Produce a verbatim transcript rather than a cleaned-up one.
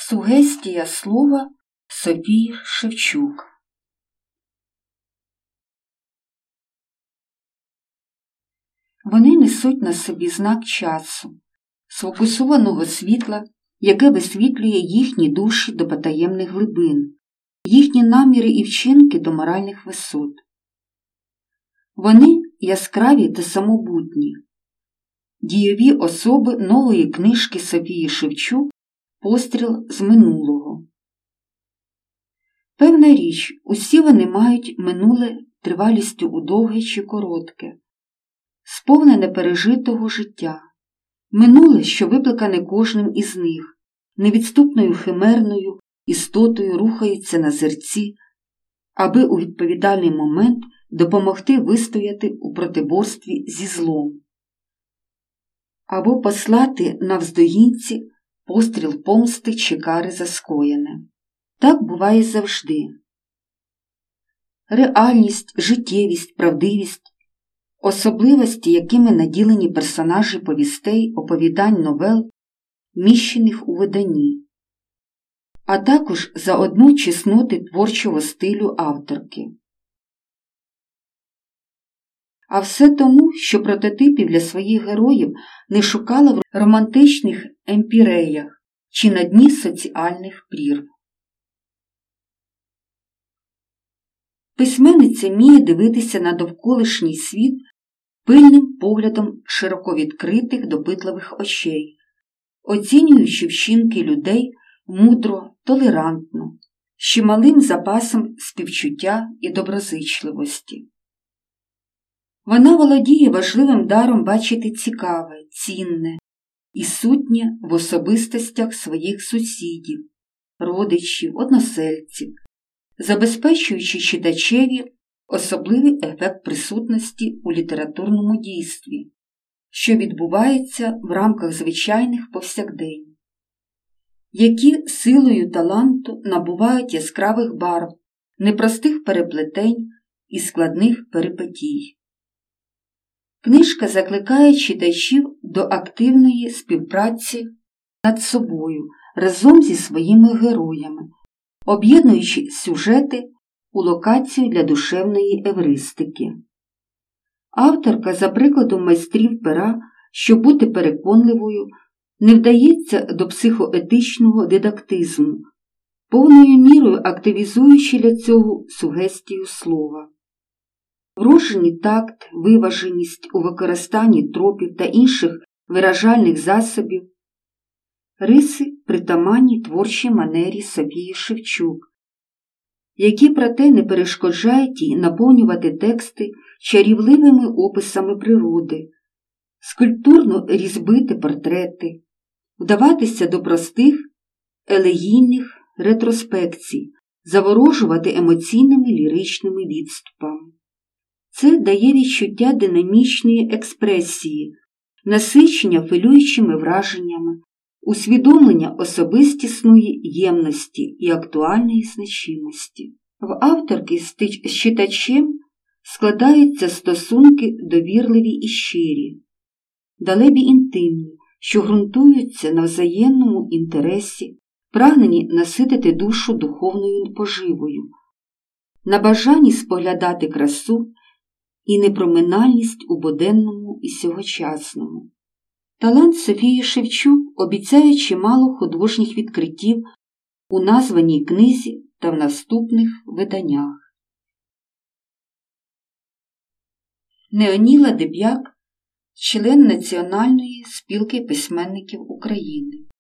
Сугестія слова Софії Шевчук. Вони несуть на собі знак часу, сфокусованого світла, яке висвітлює їхні душі до потаємних глибин, їхні наміри і вчинки до моральних висот. Вони яскраві та самобутні, дієві особи нової книжки Софії Шевчук «Постріл з минулого». Певна річ, усі вони мають минуле тривалістю у довге чи коротке, сповнене пережитого життя, минуле, що викликане кожним із них, невідступною химерною істотою рухається на зерці, аби у відповідальний момент допомогти вистояти у протиборстві зі злом, або послати навздогінці постріл помсти чи кари за скоєне. Так буває завжди. Реальність, життєвість, правдивість, особливості, якими наділені персонажі повістей, оповідань, новел, міщених у виданні, а також заодно чесноти творчого стилю авторки. А все тому, що прототипів для своїх героїв не шукала в романтичних емпіреях чи на дні соціальних прірв. Письменниця вміє дивитися на довколишній світ пильним поглядом широко відкритих, допитливих очей, оцінюючи вчинки людей мудро, толерантно, з чималим запасом співчуття і доброзичливості. Вона володіє важливим даром бачити цікаве, цінне і сутнє в особистостях своїх сусідів, родичів, односельців, забезпечуючи читачеві особливий ефект присутності у літературному дійстві, що відбувається в рамках звичайних повсякдень, які силою таланту набувають яскравих барв, непростих переплетень і складних перипетій. Книжка закликає читачів до активної співпраці над собою разом зі своїми героями, об'єднуючи сюжети у локацію для душевної евристики. Авторка, за прикладом майстрів пера, щоб бути переконливою, не вдається до психоетичного дидактизму, повною мірою активізуючи для цього сугестію слова. Вроджений такт, виваженість у використанні тропів та інших виражальних засобів – риси, притаманні творчій манері Софії Шевчук, які проте не перешкоджають їй наповнювати тексти чарівливими описами природи, скульптурно різьбити портрети, вдаватися до простих, елегійних ретроспекцій, заворожувати емоційними ліричними відступами. Це дає відчуття динамічної експресії, насичення хвилюючими враженнями, усвідомлення особистісної ємності і актуальної значимості. В авторки з читачем складаються стосунки довірливі і щирі, далебі інтимні, що ґрунтуються на взаємному інтересі, прагнені наситити душу духовною поживою, на бажанні споглядати красу і непроминальність у буденному і сьогочасному. Талант Софії Шевчук обіцяє чимало художніх відкриттів у названій книзі та в наступних виданнях. Неоніла Деб'як, член Національної спілки письменників України.